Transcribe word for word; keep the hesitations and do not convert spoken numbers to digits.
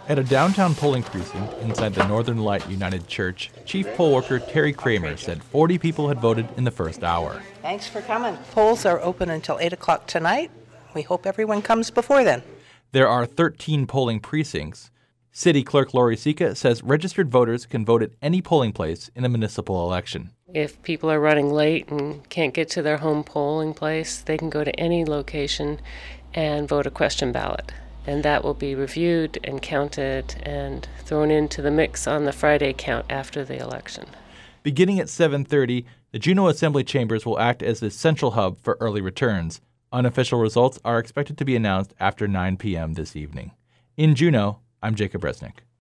At a downtown polling precinct inside the Northern Light United Church, Chief Poll Worker Terry Kramer said forty people had voted in the first hour. Thanks for coming. Polls are open until eight o'clock tonight. We hope everyone comes before then. There are thirteen polling precincts. City Clerk Lori Sika says registered voters can vote at any polling place in a municipal election. If people are running late and can't get to their home polling place, they can go to any location and vote a question ballot. And that will be reviewed and counted and thrown into the mix on the Friday count after the election. Beginning at seven thirty, the Juneau Assembly Chambers will act as the central hub for early returns. Unofficial results are expected to be announced after nine p.m. this evening. In Juneau, I'm Jacob Resnick.